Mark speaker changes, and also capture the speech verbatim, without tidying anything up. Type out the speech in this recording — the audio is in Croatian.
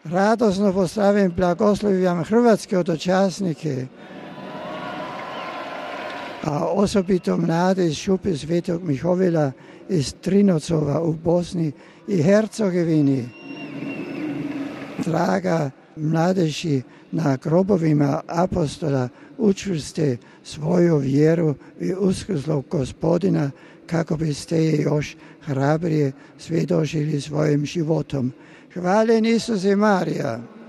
Speaker 1: Radosno pozdravim, blagoslovljam hrvatske otočasnike, a osobito mlade iz Šupe Svetog Mihovila iz Trinocova u Bosni i Hercegovini. Draga mladeži, na grobovima apostola učvrste svoju vjeru i uskrslog Gospodina kako biste je još hrabrije svjedočili svojim životom. Hvaljen Isuse Marija!